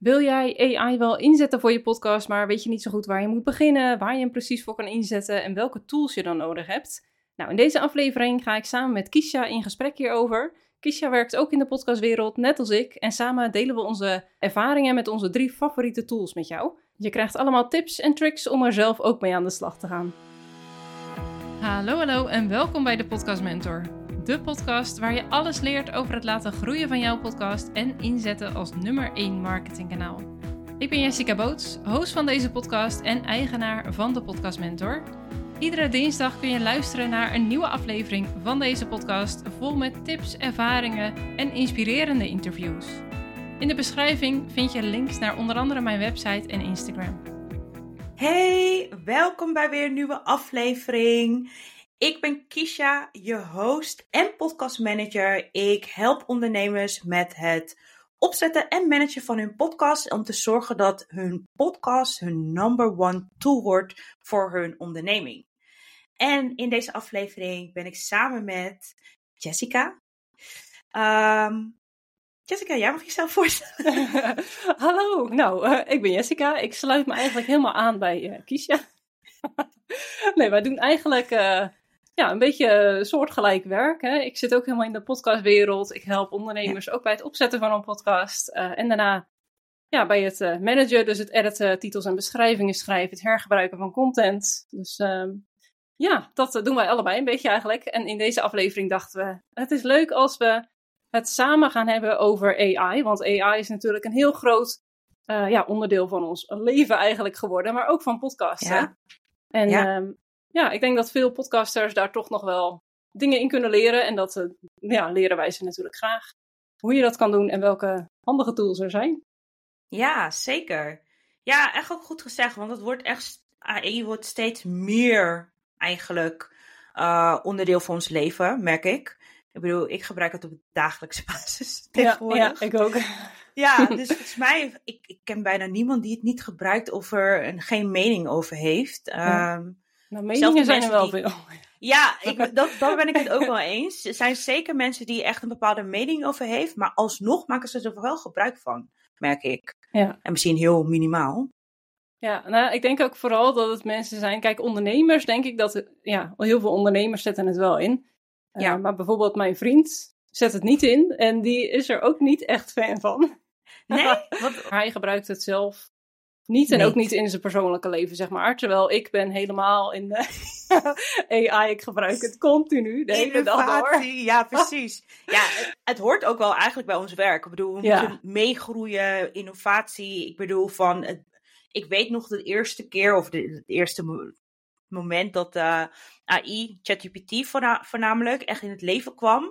Wil jij AI wel inzetten voor je podcast, maar weet je niet zo goed waar je moet beginnen, waar je hem precies voor kan inzetten en welke tools je dan nodig hebt? Nou, in deze aflevering ga ik samen met Kisha in gesprek hierover. Kisha werkt ook in de podcastwereld, net als ik, en samen delen we onze ervaringen met onze 3 favoriete tools met jou. Je krijgt allemaal tips en tricks om er zelf ook mee aan de slag te gaan. Hallo en welkom bij de Podcast Mentor. De podcast waar je alles leert over het laten groeien van jouw podcast en inzetten als nummer 1 marketingkanaal. Ik ben Jessica Boots, host van deze podcast en eigenaar van de Podcast Mentor. Iedere dinsdag kun je luisteren naar een nieuwe aflevering van deze podcast vol met tips, ervaringen en inspirerende interviews. In de beschrijving vind je links naar onder andere mijn website en Instagram. Hey, welkom bij weer een nieuwe aflevering. Ik ben Kisha, je host en podcastmanager. Ik help ondernemers met het opzetten en managen van hun podcast om te zorgen dat hun podcast hun number 1 tool wordt voor hun onderneming. En in deze aflevering ben ik samen met Jessica. Jessica, jij mag jezelf voorstellen. Hallo, ik ben Jessica. Ik sluit me eigenlijk helemaal aan bij Kisha. Nee, wij doen eigenlijk een beetje soortgelijk werk. Hè? Ik zit ook helemaal in de podcastwereld. Ik help ondernemers ook bij het opzetten van een podcast. En daarna bij het managen, dus het editen, titels en beschrijvingen schrijven, het hergebruiken van content. Dus dat doen wij allebei een beetje eigenlijk. En in deze aflevering dachten we, het is leuk als we het samen gaan hebben over AI. Want AI is natuurlijk een heel groot onderdeel van ons leven eigenlijk geworden. Maar ook van podcasten. Ja. En ik denk dat veel podcasters daar toch nog wel dingen in kunnen leren. En dat leren wij ze natuurlijk graag. Hoe je dat kan doen en welke handige tools er zijn. Ja, zeker. Ja, echt ook goed gezegd. Want het wordt echt, AI wordt steeds meer eigenlijk onderdeel van ons leven, merk ik. Ik bedoel, ik gebruik het op dagelijkse basis tegenwoordig. Ja, ik ook. Ja, dus volgens mij, ik ken bijna niemand die het niet gebruikt of er geen mening over heeft. Meningen zijn er wel veel. Ja, daar ben ik het ook wel eens. Er zijn zeker mensen die echt een bepaalde mening over heeft, maar alsnog maken ze er wel gebruik van, merk ik. Ja. En misschien heel minimaal. Ja, ik denk ook vooral dat het mensen zijn. Kijk, ondernemers, denk ik dat heel veel ondernemers zetten het wel in. Maar bijvoorbeeld mijn vriend zet het niet in en die is er ook niet echt fan van. Nee? Want hij gebruikt het zelf niet en ook niet in zijn persoonlijke leven, zeg maar. Terwijl ik ben helemaal in de AI, ik gebruik het continu, de hele dag door. Ja, precies. Ja, het hoort ook wel eigenlijk bij ons werk. Ik bedoel, we moeten meegroeien, innovatie. Ik bedoel, ik weet nog de eerste keer of het eerste moment dat AI, ChatGPT voornamelijk, echt in het leven kwam.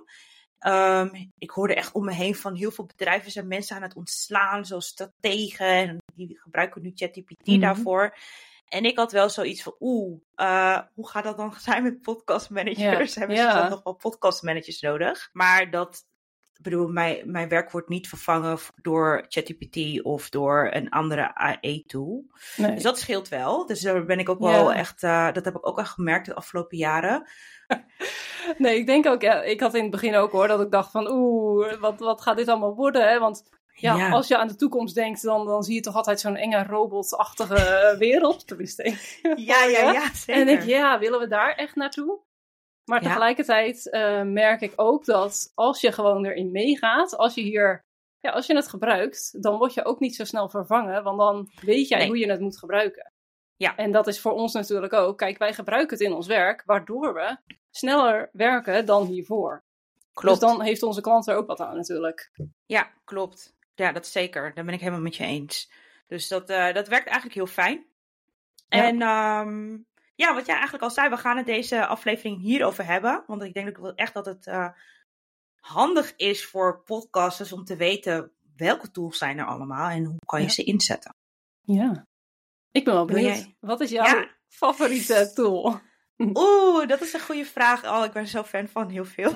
Ik hoorde echt om me heen van heel veel bedrijven zijn mensen aan het ontslaan, zoals strategen. En die gebruiken nu ChatGPT daarvoor. En ik had wel zoiets van, hoe gaat dat dan zijn met podcastmanagers? Hebben ze dan nog wel podcastmanagers nodig? Maar ik bedoel, mijn werk wordt niet vervangen door ChatGPT of door een andere AI-tool. Nee. Dus dat scheelt wel. Dus daar ben ik ook wel echt, dat heb ik ook echt gemerkt de afgelopen jaren. Nee, ik denk ook, ik had in het begin ook hoor, dat ik dacht van, wat gaat dit allemaal worden? Hè? Want als je aan de toekomst denkt, dan zie je toch altijd zo'n enge robotachtige wereld. Tenminste. Ja, zeker. En denk willen we daar echt naartoe? Maar tegelijkertijd merk ik ook dat als je gewoon erin meegaat, als je het gebruikt, dan word je ook niet zo snel vervangen, want dan weet jij hoe je het moet gebruiken. Ja. En dat is voor ons natuurlijk ook. Kijk, wij gebruiken het in ons werk, waardoor we sneller werken dan hiervoor. Klopt. Dus dan heeft onze klant er ook wat aan natuurlijk. Ja, klopt. Ja, dat zeker. Daar ben ik helemaal met je eens. Dus dat werkt eigenlijk heel fijn. Ja. En wat jij eigenlijk al zei, we gaan het deze aflevering hierover hebben. Want ik denk echt dat het handig is voor podcasters om te weten welke tools zijn er allemaal en hoe kan je ze inzetten. Ja. Ik ben wel benieuwd. Wat is jouw favoriete tool? Dat is een goede vraag. Ik ben zo fan van heel veel.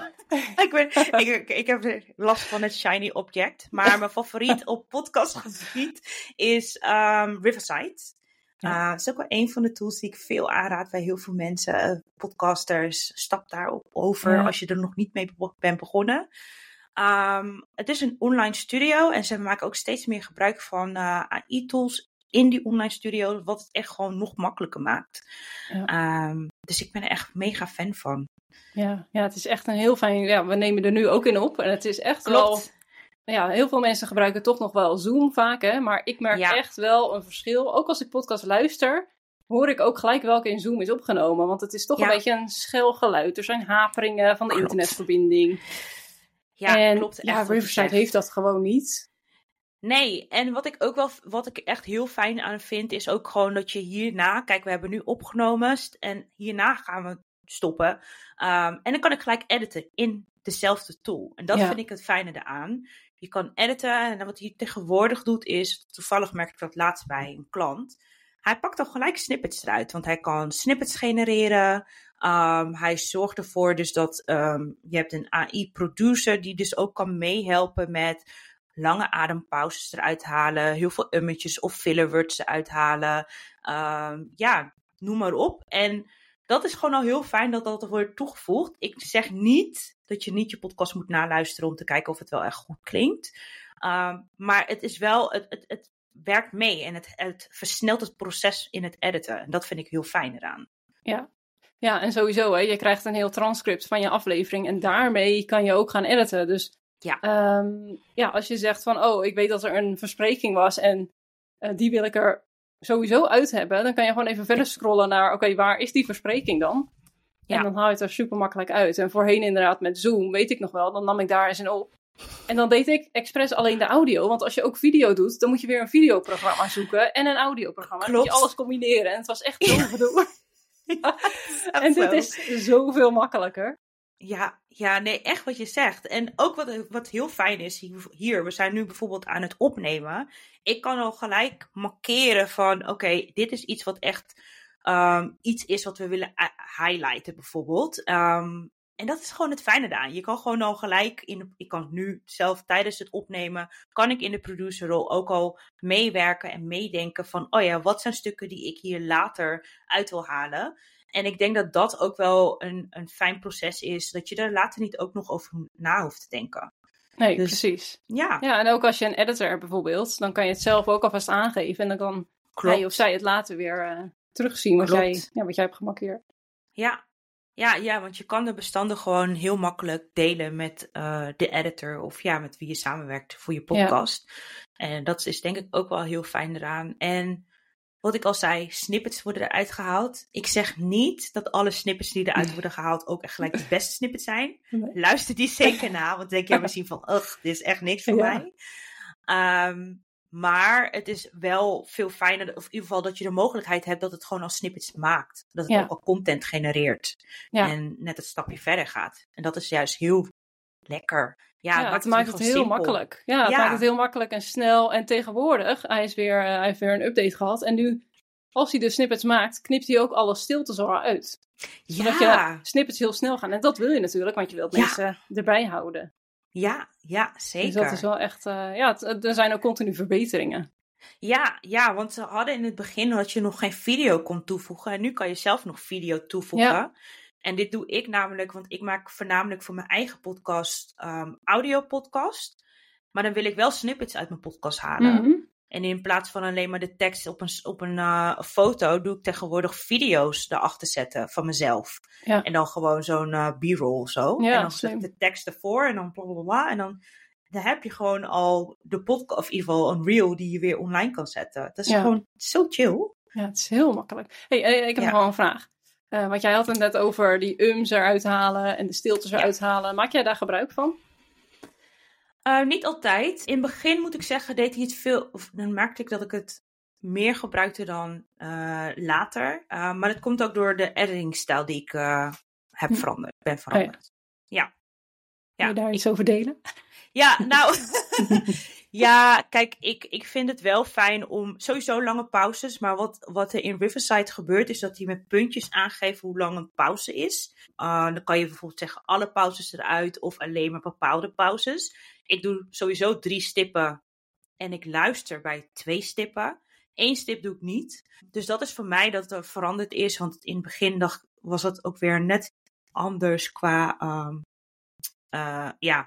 ik heb last van het shiny object. Maar mijn favoriet op podcastgebied is Riverside. Dat is ook wel een van de tools die ik veel aanraad bij heel veel mensen. Podcasters, stap daarop over als je er nog niet mee bent begonnen. Het is een online studio en ze maken ook steeds meer gebruik van AI-tools in die online studio, wat het echt gewoon nog makkelijker maakt. Ja. Dus ik ben er echt mega fan van. Ja, het is echt een heel fijn... Ja, we nemen er nu ook in op en het is echt wel... Ja, heel veel mensen gebruiken toch nog wel Zoom vaak, hè? Maar ik merk echt wel een verschil. Ook als ik podcast luister, hoor ik ook gelijk welke in Zoom is opgenomen. Want het is toch een beetje een schel geluid. Er zijn haperingen van de internetverbinding. Ja, en, klopt. Ja, Riverside heeft dat gewoon niet. Nee, en wat ik echt heel fijn aan vind, is ook gewoon dat je hierna... Kijk, we hebben nu opgenomen en hierna gaan we stoppen. En dan kan ik gelijk editen in dezelfde tool. En dat vind ik het fijne eraan. Je kan editen en wat hij tegenwoordig doet is... Toevallig merk ik dat laatst bij een klant. Hij pakt dan gelijk snippets eruit, want hij kan snippets genereren. Hij zorgt ervoor dus dat je hebt een AI-producer die dus ook kan meehelpen met lange adempauzes eruit halen, heel veel ummetjes of filler words eruit halen. Noem maar op. En dat is gewoon al heel fijn dat dat er wordt toegevoegd. Ik zeg niet dat je niet je podcast moet naluisteren om te kijken of het wel echt goed klinkt. Maar het is wel, het werkt mee en het versnelt het proces in het editen. En dat vind ik heel fijn eraan. Ja, en sowieso, hè, je krijgt een heel transcript van je aflevering en daarmee kan je ook gaan editen. Dus als je zegt van, ik weet dat er een verspreking was en die wil ik er sowieso uit hebben, dan kan je gewoon even verder scrollen naar, waar is die verspreking dan? En dan haal je het er super makkelijk uit. En voorheen inderdaad met Zoom, weet ik nog wel, dan nam ik daar eens in op. En dan deed ik expres alleen de audio. Want als je ook video doet, dan moet je weer een videoprogramma zoeken en een audioprogramma. Dan moet je alles combineren. En het was echt zo gedoe. En dit is zoveel makkelijker. Ja, nee, echt wat je zegt. En ook wat heel fijn is hier, we zijn nu bijvoorbeeld aan het opnemen. Ik kan al gelijk markeren van, dit is iets wat echt iets is wat we willen highlighten bijvoorbeeld. En dat is gewoon het fijne daaraan. Je kan gewoon al gelijk, ik kan nu zelf tijdens het opnemen, kan ik in de producerrol ook al meewerken en meedenken van, wat zijn stukken die ik hier later uit wil halen. En ik denk dat dat ook wel een fijn proces is, dat je er later niet ook nog over na hoeft te denken. Nee, dus, precies. Ja, en ook als je een editor hebt bijvoorbeeld, dan kan je het zelf ook alvast aangeven. En dan kan hij of zij het later weer terugzien wat jij hebt gemarkeerd. Ja, want je kan de bestanden gewoon heel makkelijk delen met de editor of met wie je samenwerkt voor je podcast. Ja. En dat is denk ik ook wel heel fijn eraan. En wat ik al zei, snippets worden eruit gehaald. Ik zeg niet dat alle snippets die eruit worden gehaald ook echt gelijk de beste snippets zijn. Nee. Luister die zeker na, want denk je misschien van, dit is echt niks voor mij. Maar het is wel veel fijner, of in ieder geval dat je de mogelijkheid hebt dat het gewoon al snippets maakt. Dat het ook al content genereert. En net het stapje verder gaat. En dat is juist heel lekker. Het maakt het heel makkelijk. Het maakt het heel makkelijk en snel. En tegenwoordig, hij heeft weer een update gehad. En nu, als hij de snippets maakt, knipt hij ook alle stiltes al uit. Zodat je snippets heel snel gaan. En dat wil je natuurlijk, want je wilt mensen erbij houden. Ja, zeker. Dus dat is wel echt, er zijn ook continu verbeteringen. Ja, want ze hadden in het begin dat je nog geen video kon toevoegen. En nu kan je zelf nog video toevoegen. Ja. En dit doe ik namelijk, want ik maak voornamelijk voor mijn eigen podcast audio-podcast. Maar dan wil ik wel snippets uit mijn podcast halen. Mm-hmm. En in plaats van alleen maar de tekst op een foto, doe ik tegenwoordig video's erachter zetten van mezelf. Ja. En dan gewoon zo'n b-roll of zo. Ja, en dan zet ik de tekst ervoor en dan blablabla. En dan heb je gewoon al de podcast, of in ieder geval een reel die je weer online kan zetten. Dat is gewoon zo chill. Ja, het is heel makkelijk. Hey, ik heb nog wel een vraag. Want jij had het net over die eruit halen en de stiltes eruit halen. Maak jij daar gebruik van? Niet altijd. In het begin moet ik zeggen, deed hij het veel. Of dan merkte ik dat ik het meer gebruikte dan later. Maar dat komt ook door de editingstijl die ik ben veranderd. Oh ja. Wil je daar iets over delen? Ja, nou. Ja, kijk, ik vind het wel fijn om sowieso lange pauzes. Maar wat er in Riverside gebeurt, is dat hij met puntjes aangeeft hoe lang een pauze is. Dan kan je bijvoorbeeld zeggen alle pauzes eruit of alleen maar bepaalde pauzes. Ik doe sowieso 3 stippen en ik luister bij 2 stippen. 1 stip doe ik niet. Dus dat is voor mij dat er veranderd is. Want in het begin was het ook weer net anders qua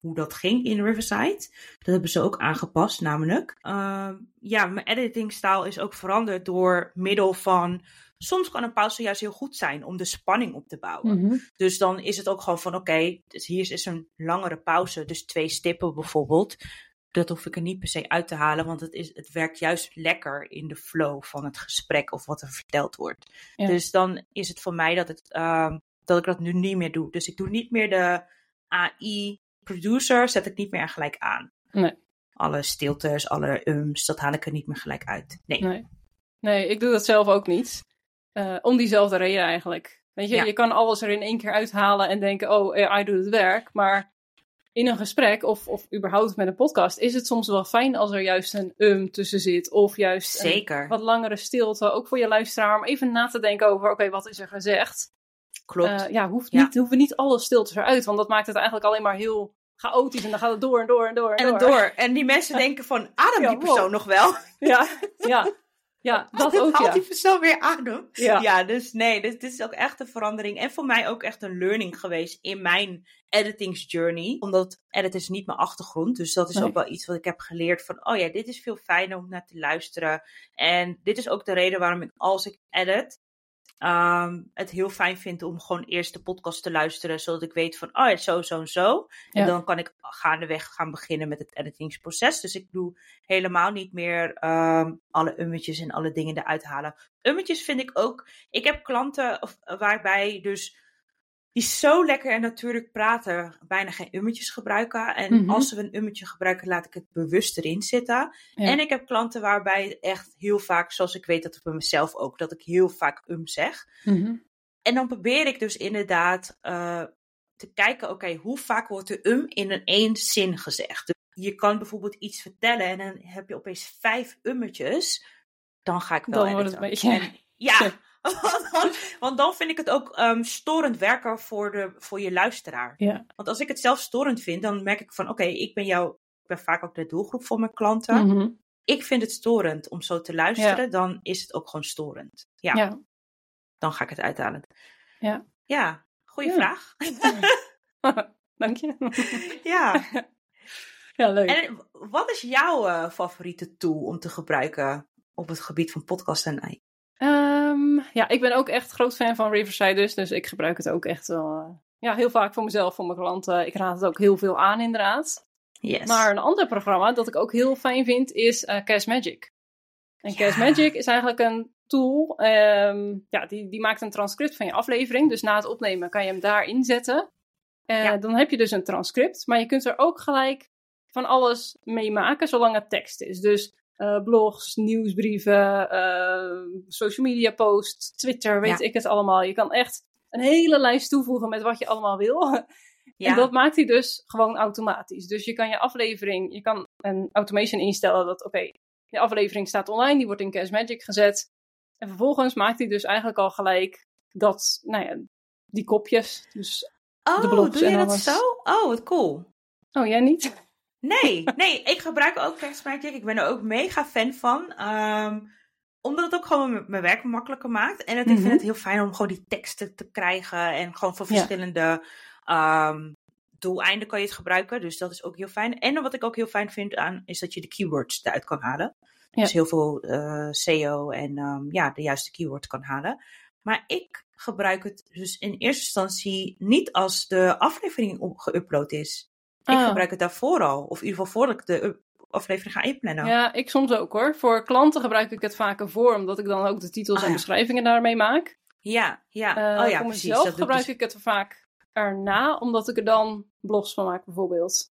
hoe dat ging in Riverside. Dat hebben ze ook aangepast namelijk. Mijn editingstijl is ook veranderd door middel van... Soms kan een pauze juist heel goed zijn om de spanning op te bouwen. Mm-hmm. Dus dan is het ook gewoon van dus hier is een langere pauze. Dus 2 stippen bijvoorbeeld. Dat hoef ik er niet per se uit te halen. Want het werkt juist lekker in de flow van het gesprek of wat er verteld wordt. Ja. Dus dan is het voor mij dat ik dat nu niet meer doe. Dus ik doe niet meer de AI-producer. Zet ik niet meer gelijk aan. Nee. Alle stiltes, alle dat haal ik er niet meer gelijk uit. Nee, ik doe dat zelf ook niet. Om diezelfde reden eigenlijk. Weet je, je kan alles er in 1 keer uithalen en denken, AI doet het werk. Maar in een gesprek of überhaupt met een podcast is het soms wel fijn als er juist een tussen zit. Of juist een wat langere stilte. Ook voor je luisteraar om even na te denken over, wat is er gezegd? Klopt. Hoeven niet alle stiltes eruit. Want dat maakt het eigenlijk alleen maar heel chaotisch. En dan gaat het door en door en door en door. En die mensen denken van, adem die persoon nog wel? Ja, dat ook, haalt die persoon weer adem. Ja, dus dit is ook echt een verandering. En voor mij ook echt een learning geweest in mijn editingsjourney. Omdat edit is niet mijn achtergrond. Dus dat is ook wel iets wat ik heb geleerd van, dit is veel fijner om naar te luisteren. En dit is ook de reden waarom ik, als ik edit, het heel fijn vind om gewoon eerst de podcast te luisteren, zodat ik weet van, het zo. En dan kan ik gaandeweg gaan beginnen met het editingsproces. Dus ik doe helemaal niet meer alle ummetjes en alle dingen eruit halen. Ummetjes vind ik ook, ik heb klanten waarbij dus die zo lekker en natuurlijk praten, bijna geen ummetjes gebruiken. En als ze een ummetje gebruiken, laat ik het bewust erin zitten. Ja. En ik heb klanten waarbij echt heel vaak, zoals ik weet dat bij mezelf ook, dat ik heel vaak zeg. Mm-hmm. En dan probeer ik dus inderdaad te kijken, hoe vaak wordt de in één zin gezegd. Dus je kan bijvoorbeeld iets vertellen en dan heb je opeens 5 ummetjes. Dan ga ik wel dan wordt het een beetje... Want dan vind ik het ook storend werken voor je luisteraar. Ja. Want als ik het zelf storend vind, dan merk ik van, ik ben vaak ook de doelgroep voor mijn klanten. Mm-hmm. Ik vind het storend om zo te luisteren, dan is het ook gewoon storend. Ja. Dan ga ik het uithalen. Ja, goeie vraag. Dank je. Ja. Ja, leuk. En wat is jouw favoriete tool om te gebruiken op het gebied van podcast en AI? Ik ben ook echt groot fan van Riverside dus ik gebruik het ook echt wel heel vaak voor mezelf, voor mijn klanten. Ik raad het ook heel veel aan inderdaad. Yes. Maar een ander programma dat ik ook heel fijn vind is Cashmagic. En Cashmagic is eigenlijk een tool, die maakt een transcript van je aflevering. Dus na het opnemen kan je hem daarin zetten. Dan heb je dus een transcript, maar je kunt er ook gelijk van alles mee maken, zolang het tekst is. Dus blogs, nieuwsbrieven, social media posts, Twitter, weet ik het allemaal. Je kan echt een hele lijst toevoegen met wat je allemaal wil. En dat maakt hij dus gewoon automatisch. Dus je kan je kan een automation instellen dat, je aflevering staat online, die wordt in Cashmagic gezet. En vervolgens maakt hij dus eigenlijk al gelijk die kopjes. Dus de blogs doe je en dat alles. zo? Wat cool. Oh, jij niet? Nee, ik gebruik ook Cashmagic. Ik ben er ook mega fan van. Omdat het ook gewoon mijn werk makkelijker maakt. En ik vind het heel fijn om gewoon die teksten te krijgen. En gewoon voor verschillende doeleinden kan je het gebruiken. Dus dat is ook heel fijn. En wat ik ook heel fijn vind aan, is dat je de keywords eruit kan halen. Ja. Dus heel veel SEO en de juiste keywords kan halen. Maar ik gebruik het dus in eerste instantie niet als de aflevering geüpload is. Ik gebruik het daarvoor al. Of in ieder geval voordat ik de aflevering ga inplannen. Ja, ik soms ook hoor. Voor klanten gebruik ik het vaker voor. Omdat ik dan ook de titels en beschrijvingen daarmee maak. Ja. Voor mezelf gebruik ik het vaak erna. Omdat ik er dan blogs van maak bijvoorbeeld.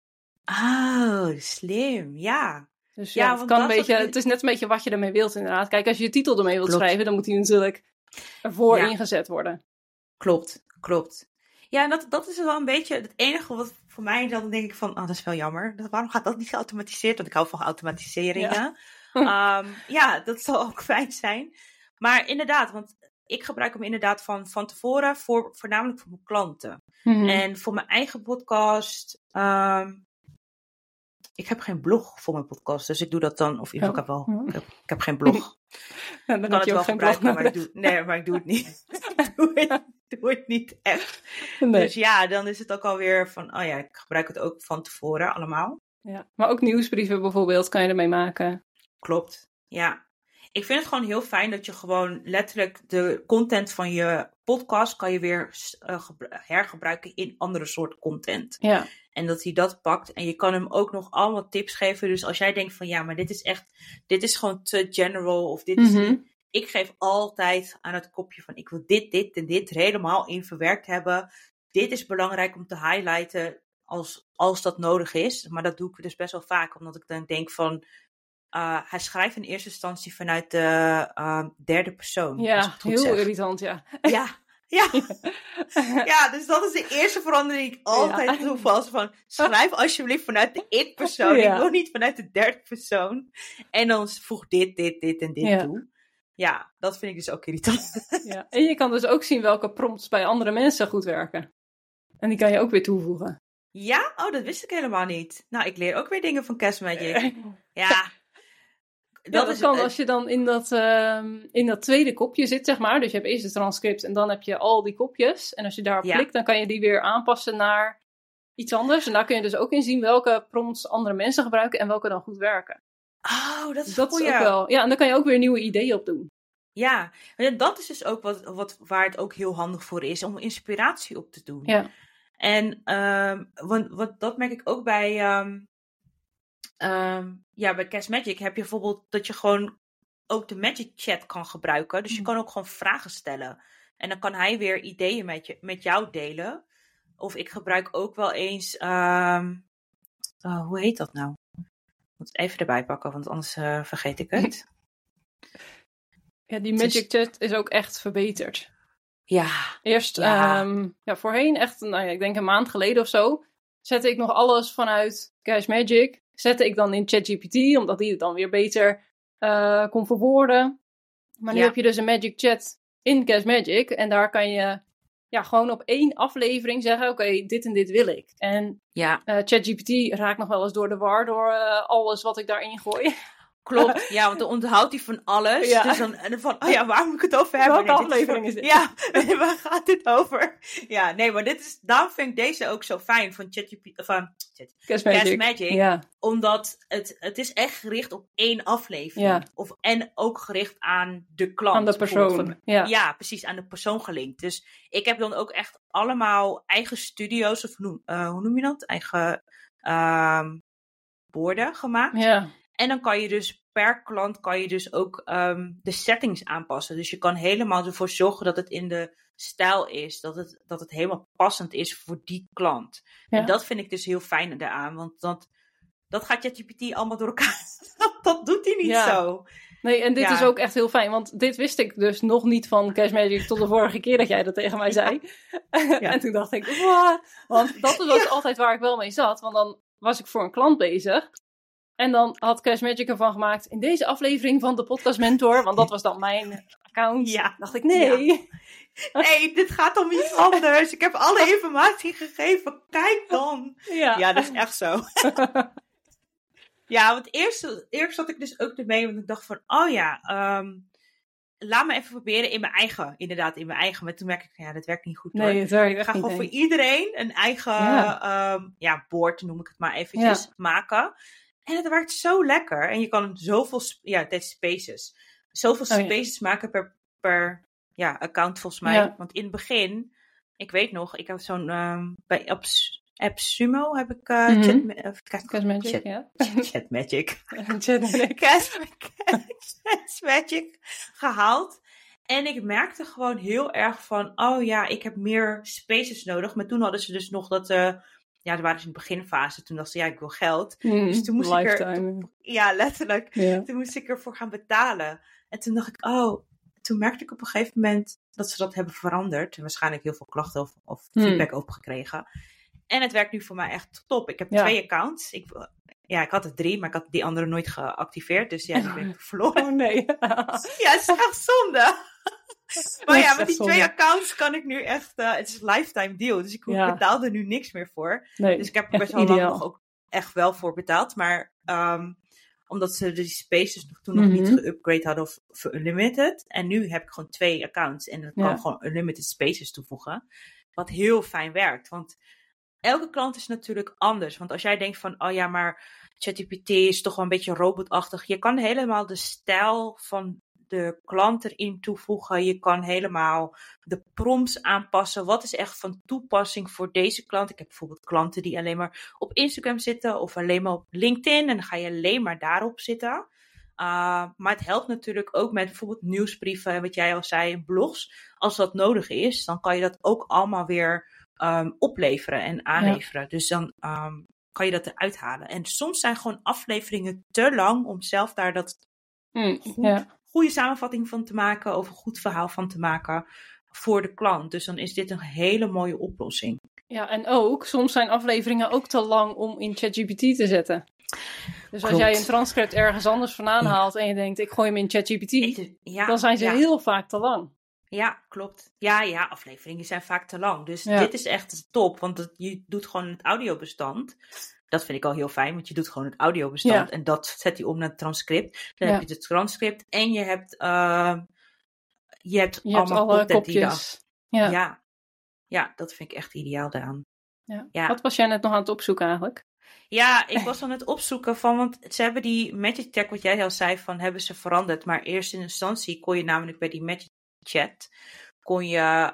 Slim. Ja. Dus het kan een beetje, het is net een beetje wat je ermee wilt inderdaad. Kijk, als je je titel ermee wilt schrijven, dan moet die natuurlijk ervoor ingezet worden. Klopt. Ja, en dat is wel een beetje het enige wat voor mij dan denk ik van, dat is wel jammer. Waarom gaat dat niet geautomatiseerd? Want ik hou van automatiseringen. Ja, dat zal ook fijn zijn. Maar inderdaad, want ik gebruik hem inderdaad van tevoren, voornamelijk voor mijn klanten. Mm-hmm. En voor mijn eigen podcast, ik heb geen blog voor mijn podcast, dus ik doe dat dan, of in ieder geval ik heb geen blog. Ja, dan kan het wel gebruiken, maar ik doe het niet. doe het niet echt. Nee. Dus ja, dan is het ook alweer van, oh ja, ik gebruik het ook van tevoren allemaal. Ja, maar ook nieuwsbrieven bijvoorbeeld kan je ermee maken. Klopt, ja. Ik vind het gewoon heel fijn dat je gewoon letterlijk de content van je podcast kan je weer hergebruiken in andere soort content. Ja. En dat hij dat pakt. En je kan hem ook nog allemaal tips geven. Dus als jij denkt van ja, maar dit is gewoon te general. Of dit is niet. Ik geef altijd aan het kopje van ik wil dit en dit er helemaal in verwerkt hebben. Dit is belangrijk om te highlighten als dat nodig is. Maar dat doe ik dus best wel vaak. Omdat ik dan denk van hij schrijft in eerste instantie vanuit de derde persoon. Ja, heel irritant, ja. Ja, dus dat is de eerste verandering die ik altijd toepas. Van, schrijf alsjeblieft vanuit de ik-persoon. Ik wil niet vanuit de derde persoon. En dan voeg dit en dit toe. Ja, dat vind ik dus ook irritant. Ja. En je kan dus ook zien welke prompts bij andere mensen goed werken. En die kan je ook weer toevoegen. Ja? Oh, dat wist ik helemaal niet. Nou, ik leer ook weer dingen van Cast Magic. Ja. Dat kan als je dan in dat tweede kopje zit, zeg maar. Dus je hebt eerst het transcript en dan heb je al die kopjes. En als je daarop klikt, dan kan je die weer aanpassen naar iets anders. En daar kun je dus ook in zien welke prompts andere mensen gebruiken en welke dan goed werken. Oh, dat is ook wel. Ja, en dan kan je ook weer nieuwe ideeën op doen. Ja, en dat is dus ook waar het ook heel handig voor is, om inspiratie op te doen. Ja. En want dat merk ik ook bij Cast Magic heb je bijvoorbeeld dat je gewoon ook de Magic Chat kan gebruiken. Dus je kan ook gewoon vragen stellen. En dan kan hij weer ideeën met jou delen. Of ik gebruik ook wel eens, hoe heet dat nou? Ik moet het even erbij pakken, want anders vergeet ik het. Ja, die Magic Chat is ook echt verbeterd. Ja. Eerst, voorheen echt, ik denk een maand geleden of zo, zette ik nog alles vanuit Cast Magic. Zette ik dan in ChatGPT, omdat die het dan weer beter kon verwoorden. Maar nu heb je dus een Magic Chat in Cast Magic. En daar kan je gewoon op 1 aflevering zeggen, oké, dit en dit wil ik. En ChatGPT raakt nog wel eens door de war door alles wat ik daarin gooi. Klopt, ja, want dan onthoudt hij van alles. Ja. Dus dan van, waar moet ik het over hebben? Welke aflevering is dit? Ja, waar gaat dit over? Ja, nee, maar daarom vind ik deze ook zo fijn van Cast Magic. Ja. Omdat het is echt gericht op 1 aflevering. Ja. En ook gericht aan de klant. Aan de persoon. Ja, precies, aan de persoon gelinkt. Dus ik heb dan ook echt allemaal eigen studio's, of hoe noem je dat? Eigen borden gemaakt. Ja. En dan kan je dus per klant ook de settings aanpassen. Dus je kan helemaal ervoor zorgen dat het in de stijl is. Dat het helemaal passend is voor die klant. Ja. En dat vind ik dus heel fijn daaraan. Want dat gaat ChatGPT allemaal door elkaar. Dat doet hij niet zo. Nee, en dit is ook echt heel fijn. Want dit wist ik dus nog niet van Cast Magic tot de vorige keer dat jij dat tegen mij zei. Ja. En toen dacht ik, wat? Want dat was altijd waar ik wel mee zat. Want dan was ik voor een klant bezig. En dan had Cast Magic ervan gemaakt in deze aflevering van de Podcast Mentor. Want dat was dan mijn account. Ja. Dacht ik, nee. Ja. Nee, dit gaat om iets anders. Ik heb alle informatie gegeven. Kijk dan. Ja, dat is echt zo. Ja, want eerst zat ik dus ook ermee. Want ik dacht van, laat me even proberen in mijn eigen. Maar toen merk ik, dat werkt niet goed. Nee, het werkt echt niet. Ik ga gewoon voor iedereen een eigen board, noem ik het maar eventjes, maken. En het werkt zo lekker. En je kan zoveel, spaces. Zoveel spaces maken per account volgens mij. Ja. Want in het begin, ik weet nog, ik heb zo'n, bij AppSumo heb ik Cast Magic, Chat Magic. Cast Magic gehaald. En ik merkte gewoon heel erg van, ik heb meer spaces nodig. Maar toen hadden ze dus nog dat... er waren ze in de beginfase. Toen dacht ze, ik wil geld. Dus toen moest lifetime. Letterlijk. Yeah. Toen moest ik ervoor gaan betalen. En toen dacht ik, toen merkte ik op een gegeven moment dat ze dat hebben veranderd. En waarschijnlijk heel veel klachten of feedback over gekregen. En het werkt nu voor mij echt top. Ik heb 2 accounts. Ik had er 3, maar ik had die andere nooit geactiveerd. Dus die ben ik verloren. Oh nee. Ja, het is echt zonde. Maar met die 2 accounts kan ik nu echt... het is een lifetime deal. Dus ik betaal er nu niks meer voor. Nee, dus ik heb er best wel lang nog ook echt wel voor betaald. Maar Omdat ze die spaces toen nog niet geupgrade hadden of unlimited. En nu heb ik gewoon 2 accounts. En dan kan ik gewoon unlimited spaces toevoegen. Wat heel fijn werkt. Want elke klant is natuurlijk anders. Want als jij denkt van, oh ja, maar ChatGPT is toch wel een beetje robotachtig. Je kan helemaal de stijl van de klant erin toevoegen. Je kan helemaal de prompts aanpassen. Wat is echt van toepassing voor deze klant? Ik heb bijvoorbeeld klanten die alleen maar op Instagram zitten of alleen maar op LinkedIn. En dan ga je alleen maar daarop zitten. Maar het helpt natuurlijk ook met bijvoorbeeld nieuwsbrieven, wat jij al zei, en blogs. Als dat nodig is, dan kan je dat ook allemaal weer opleveren en aanleveren. Ja. Dus dan kan je dat eruit halen. En soms zijn gewoon afleveringen te lang om zelf daar dat goede samenvatting van te maken of een goed verhaal van te maken voor de klant. Dus dan is dit een hele mooie oplossing. Ja, en ook, soms zijn afleveringen ook te lang om in ChatGPT te zetten. Dus als jij een transcript ergens anders vandaan haalt en je denkt, ik gooi hem in ChatGPT, dan zijn ze heel vaak te lang. Ja, klopt. Ja, afleveringen zijn vaak te lang. Dus dit is echt top, want je doet gewoon het audiobestand. Dat vind ik al heel fijn, want je doet gewoon het audiobestand. En dat zet je om naar het transcript. Dan heb je het transcript en je hebt allemaal alle content kopjes. Die dan... Ja, dat vind ik echt ideaal daaraan. Ja. Wat was jij net nog aan het opzoeken eigenlijk? Ja, ik was aan het opzoeken van, want ze hebben die Magic Tag, wat jij al zei, van hebben ze veranderd. Maar eerst in instantie kon je namelijk bij die Magic Chat, kon je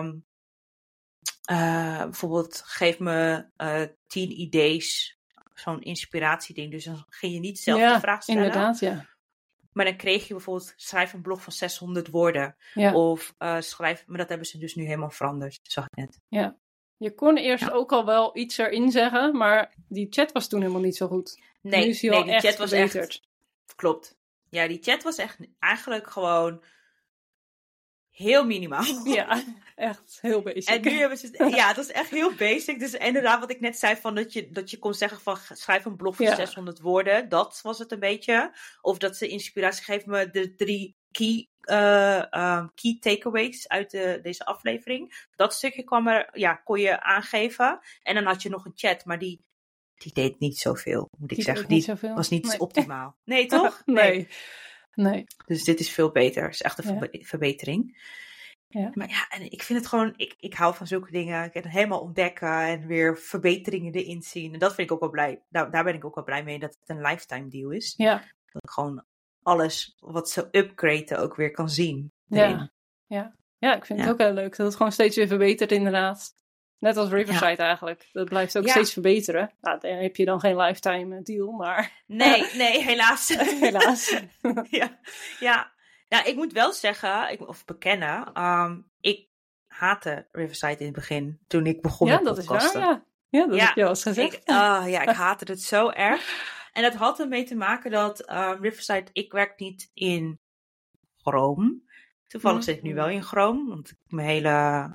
bijvoorbeeld geef me 10 idees, zo'n inspiratieding. Dus dan ging je niet zelf de vraag stellen. Inderdaad, ja. Maar dan kreeg je bijvoorbeeld, schrijf een blog van 600 woorden. Ja. Of schrijf, maar dat hebben ze dus nu helemaal veranderd, zag ik net. Ja. Je kon eerst ook al wel iets erin zeggen, maar die chat was toen helemaal niet zo goed. Nee, nu is die die chat was verbeterd. echt... Klopt. Ja, die chat was echt eigenlijk gewoon heel minimaal. Ja, echt heel basic. En nu hebben ze... Ja, het was echt heel basic. Dus inderdaad wat ik net zei, van dat je kon zeggen van schrijf een blog van 600 woorden. Dat was het een beetje. Of dat ze inspiratie geven me de 3 key takeaways uit deze aflevering. Dat stukje kon je aangeven. En dan had je nog een chat, maar die deed niet zoveel, moet ik zeggen. Die was niet optimaal. Nee, toch? Nee. Dus dit is veel beter. Het is echt een verbetering. Ja. Maar ja, en ik vind het gewoon... Ik hou van zulke dingen. Ik kan het helemaal ontdekken en weer verbeteringen erin zien. En dat vind ik ook wel blij. Daar ben ik ook wel blij mee dat het een lifetime deal is. Ja. Dat ik gewoon alles wat ze upgraden ook weer kan zien. Ja, ik vind het ook heel leuk. Dat het gewoon steeds weer verbetert inderdaad. Net als Riverside eigenlijk. Dat blijft ook steeds verbeteren. Nou, daar heb je dan geen lifetime deal, maar... Nee, helaas. Helaas. Ja. Nou, ik moet wel zeggen, of bekennen, ik haatte Riverside in het begin, toen ik begon met podcasten. Dat is waar, ja. Dat heb je al eens gezegd. Ik haatte het zo erg. En dat had ermee te maken dat Riverside, ik werk niet in Chrome. Toevallig zit ik nu wel in Chrome, want mijn hele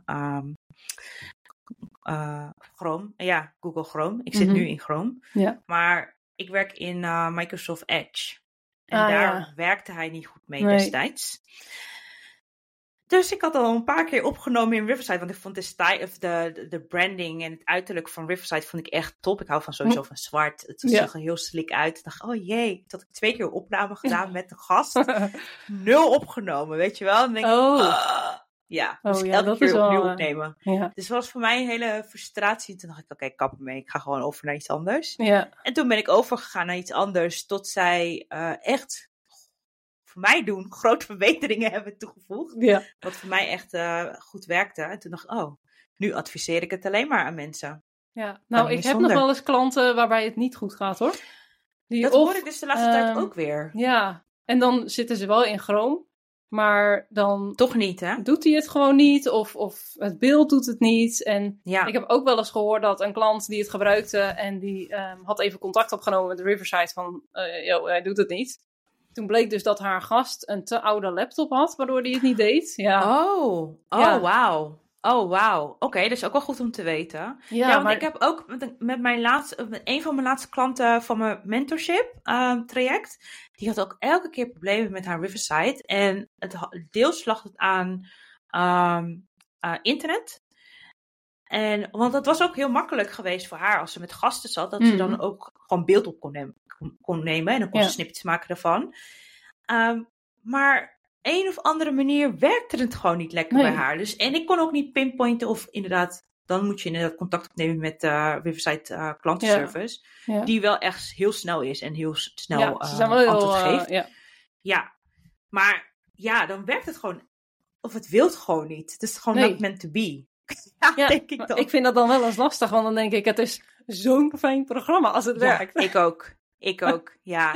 Google Chrome. Ik zit nu in Chrome. Ja. Maar ik werk in Microsoft Edge. En daar werkte hij niet goed mee destijds. Dus ik had al een paar keer opgenomen in Riverside. Want ik vond de branding en het uiterlijk van Riverside vond ik echt top. Ik hou van sowieso van zwart. Het zag er heel slik uit. Ik dacht, oh jee. Toen had ik 2 keer opname gedaan met de gast. 0 opgenomen, weet je wel. En dan denk ik, dus elke keer opnieuw opnemen. Dus het was voor mij een hele frustratie. Toen dacht ik, oké, kap ermee. Ik ga gewoon over naar iets anders. Ja. En toen ben ik overgegaan naar iets anders. Tot zij echt... voor mij grote verbeteringen hebben toegevoegd. Ja. Wat voor mij echt goed werkte. En toen dacht ik, nu adviseer ik het alleen maar aan mensen. Ja, nou, ik heb nog wel eens klanten waarbij het niet goed gaat, hoor. Hoor ik dus de laatste tijd ook weer. Ja, en dan zitten ze wel in Chrome. Maar dan... toch niet, hè? Doet hij het gewoon niet. Of het beeld doet het niet. En ik heb ook wel eens gehoord dat een klant die het gebruikte... en die had even contact opgenomen met de Riverside van... hij doet het niet. Toen bleek dus dat haar gast een te oude laptop had, waardoor hij het niet deed. Ja. Wauw. Oh, wauw. Oké, dat is ook wel goed om te weten. Ja, want ik heb ook met een van mijn laatste klanten van mijn mentorship traject, die had ook elke keer problemen met haar Riverside. En deels lag het aan internet. Want het was ook heel makkelijk geweest voor haar als ze met gasten zat, dat ze dan ook gewoon beeld op kon kon nemen. En dan kon ze snippets maken daarvan. Maar een of andere manier werkte het gewoon niet lekker bij haar. Dus, en ik kon ook niet pinpointen of inderdaad... Dan moet je inderdaad contact opnemen met Riverside klantenservice. Ja. Die wel echt heel snel is en heel snel antwoord geeft. Ja, maar dan werkt het gewoon... Of het wil gewoon niet. Het is gewoon not meant to be. Denk ik dan. Ik vind dat dan wel eens lastig, want dan denk ik... Het is zo'n fijn programma als het werkt. Ik ook, ja.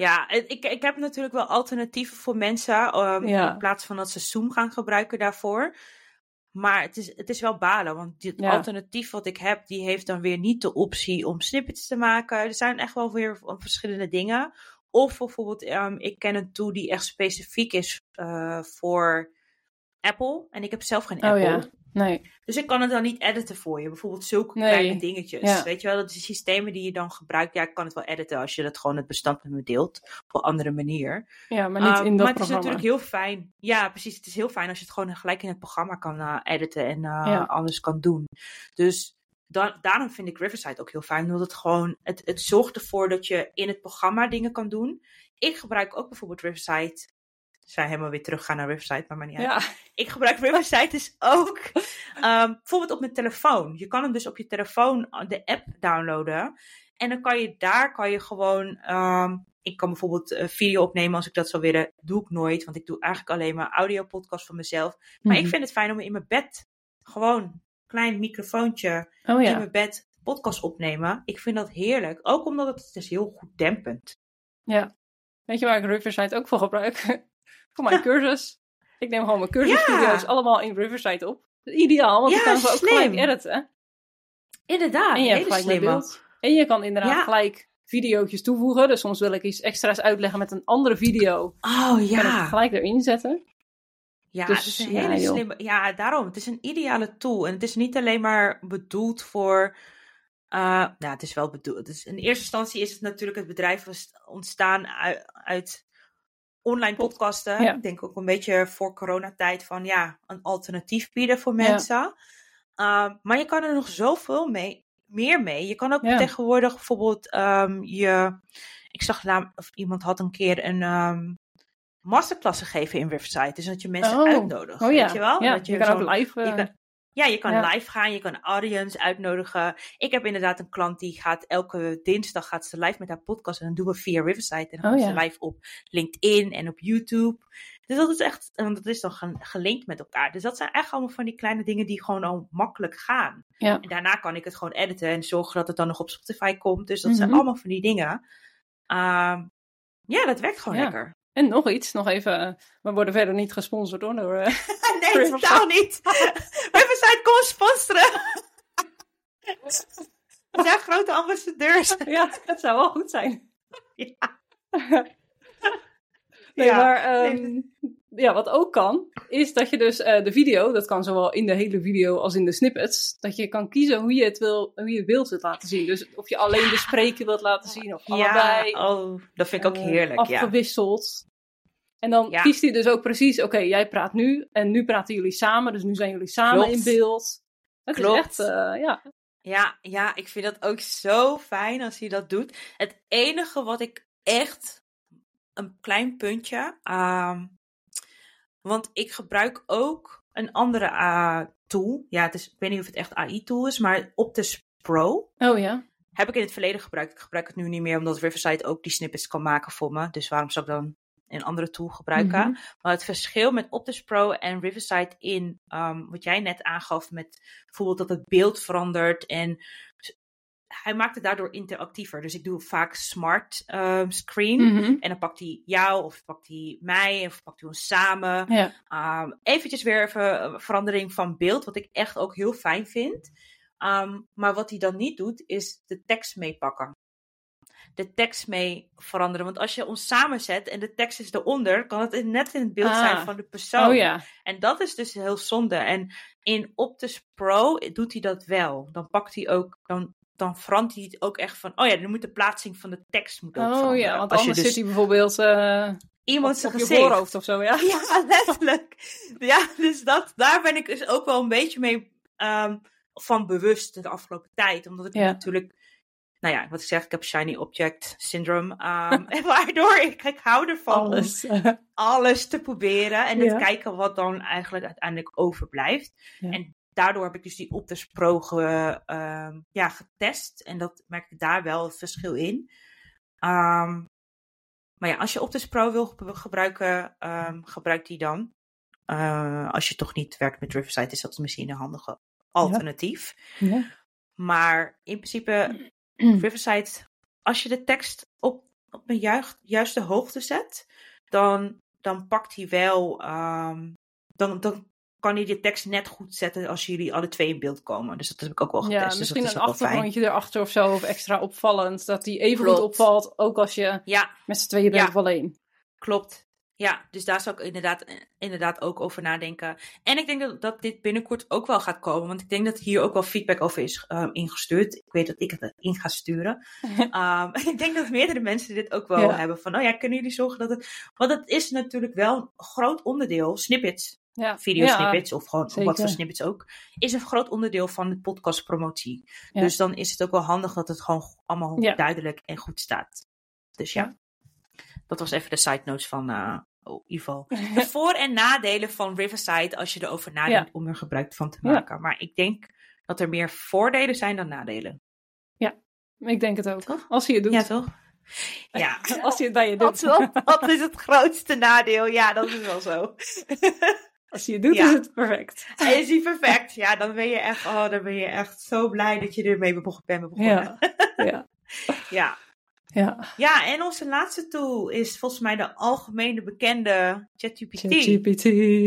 Ik heb natuurlijk wel alternatieven voor mensen. In plaats van dat ze Zoom gaan gebruiken daarvoor. Maar het is wel balen. Want het alternatief wat ik heb, die heeft dan weer niet de optie om snippets te maken. Er zijn echt wel weer verschillende dingen. Of bijvoorbeeld, ik ken een tool die echt specifiek is voor Apple. En ik heb zelf geen Apple. Ja. Nee. Dus ik kan het dan niet editen voor je. Bijvoorbeeld zulke kleine dingetjes. Ja. Weet je wel, dat is systemen die je dan gebruikt. Ja, ik kan het wel editen als je dat gewoon het bestand met me deelt. Op een andere manier. Ja, maar niet in dat programma. Maar het is natuurlijk heel fijn. Ja, precies. Het is heel fijn als je het gewoon gelijk in het programma kan editen. En alles kan doen. Dus daarom vind ik Riverside ook heel fijn. Omdat het gewoon, het zorgt ervoor dat je in het programma dingen kan doen. Ik gebruik ook bijvoorbeeld Riverside... zijn helemaal weer teruggaan naar Riverside, maar niet uit. Ik gebruik Riverside dus ook. Bijvoorbeeld op mijn telefoon. Je kan hem dus op je telefoon de app downloaden. En dan kan je gewoon... ik kan bijvoorbeeld video opnemen als ik dat zou willen. Doe ik nooit, want ik doe eigenlijk alleen maar audiopodcast van mezelf. Maar ik vind het fijn om in mijn bed gewoon een klein microfoontje in mijn bed podcast opnemen. Ik vind dat heerlijk. Ook omdat het is heel goed dempend. Ja. Weet je waar ik Riverside ook voor gebruik? Voor mijn cursus. Ik neem gewoon mijn cursusvideo's allemaal in Riverside op. Ideaal, want dan kan ze ook gelijk editen. Inderdaad, en je hebt gelijk mijn beeld. En je kan inderdaad gelijk video's toevoegen. Dus soms wil ik iets extra's uitleggen met een andere video. Kan ik het gelijk erin zetten. Ja, dus, het is een hele slimme... Ja, daarom. Het is een ideale tool. En het is niet alleen maar bedoeld voor... het is wel bedoeld. Dus in eerste instantie is het natuurlijk het bedrijf ontstaan uit online podcasten. Ja. Ik denk ook een beetje voor coronatijd van een alternatief bieden voor mensen. Maar je kan er nog zoveel meer mee. Je kan ook tegenwoordig bijvoorbeeld ik zag of iemand had een keer een masterclass gegeven in Riverside. Dus dat je mensen uitnodigt. Weet je wel? Ja, dat je kan ook live... je kan live gaan, je kan audience uitnodigen. Ik heb inderdaad een klant die gaat elke dinsdag gaat ze live met haar podcast. En dan doen we via Riverside. En dan gaan ze live op LinkedIn en op YouTube. Dus dat is echt, want dat is dan gelinkt met elkaar. Dus dat zijn echt allemaal van die kleine dingen die gewoon al makkelijk gaan. Ja. En daarna kan ik het gewoon editen en zorgen dat het dan nog op Spotify komt. Dus dat zijn allemaal van die dingen. Dat werkt gewoon lekker. En nog iets, nog even, we worden verder niet gesponsord hoor. Nee, totaal niet. Riverside, kom sponsoren. We zijn grote ambassadeurs. Ja, het zou wel goed zijn. Maar wat ook kan, is dat je dus de video, dat kan zowel in de hele video als in de snippets, dat je kan kiezen hoe je het beeld wilt laten zien. Dus of je alleen de spreker wilt laten zien of allebei. Dat vind ik ook heerlijk. Afgewisseld. En dan kiest hij dus ook precies, oké, jij praat nu en nu praten jullie samen, dus nu zijn jullie samen in beeld. Dat is echt, Ja, ik vind dat ook zo fijn als hij dat doet. Het enige wat ik echt, een klein puntje, want ik gebruik ook een andere tool. Ja, ik weet niet of het echt AI-tool is, maar Optus Pro. Oh ja. Heb ik in het verleden gebruikt. Ik gebruik het nu niet meer, omdat Riverside ook die snippets kan maken voor me. Dus waarom zou ik dan een andere tool gebruiken? Maar het verschil met Optus Pro en Riverside in wat jij net aangaf met bijvoorbeeld dat het beeld verandert en hij maakt het daardoor interactiever. Dus ik doe vaak smart screen en dan pakt hij jou of pakt hij mij of pakt hij ons samen. Ja. Eventjes weer even verandering van beeld, wat ik echt ook heel fijn vind. Maar wat hij dan niet doet, is de tekst meepakken. De tekst mee veranderen. Want als je ons samenzet en de tekst is eronder, kan het net in het beeld zijn van de persoon. Oh, ja. En dat is dus heel zonde. En in Optus Pro doet hij dat wel. Dan pakt hij ook, dan verandert hij het ook echt van, dan moet de plaatsing van de tekst ook veranderen. Ja, want als anders zit hij bijvoorbeeld iemand zijn op je voorhoofd of zo, ja. Ja, letterlijk. Ja, dus daar ben ik dus ook wel een beetje mee van bewust de afgelopen tijd. Omdat ik natuurlijk nou ja, wat ik zeg, ik heb shiny object syndrome. En waardoor ik hou ervan om alles te proberen. En het kijken wat dan eigenlijk uiteindelijk overblijft. Ja. En daardoor heb ik dus die Optus Pro getest. En dat merk ik daar wel het verschil in. Maar ja, als je Optus Pro wil gebruiken, gebruik die dan. Als je toch niet werkt met Riverside, is dat misschien een handige alternatief. Ja. Maar in principe, Riverside, als je de tekst op een juiste hoogte zet, dan pakt hij wel, dan kan hij de tekst net goed zetten als jullie alle twee in beeld komen. Dus dat heb ik ook wel getest. Ja, dus misschien dat is een achtergrondje erachter of zo, of extra opvallend, dat die even goed opvalt, ook als je met z'n tweeën bent of alleen. Klopt. Ja, dus daar zou ik inderdaad ook over nadenken. En ik denk dat dit binnenkort ook wel gaat komen. Want ik denk dat hier ook wel feedback over is ingestuurd. Ik weet dat ik het in ga sturen. Ik denk dat meerdere mensen dit ook wel hebben. Van, kunnen jullie zorgen dat het... Want het is natuurlijk wel een groot onderdeel. Snippets, videosnippets of gewoon wat voor snippets ook. Is een groot onderdeel van de podcastpromotie. Ja. Dus dan is het ook wel handig dat het gewoon allemaal duidelijk en goed staat. Dus ja. Dat was even de side notes van Ivo. De voor- en nadelen van Riverside als je erover nadenkt om er gebruik van te maken. Ja. Maar ik denk dat er meer voordelen zijn dan nadelen. Ja, ik denk het ook. Toch? Als je het doet. Ja, toch? Ja. Als je het bij je doet. Wat is het grootste nadeel? Ja, dat is wel zo. Als je het doet, is het perfect. En is hij perfect? Ja, dan ben je echt zo blij dat je ermee bent begonnen. Ja. Ja, en onze laatste tool is volgens mij de algemene bekende ChatGPT.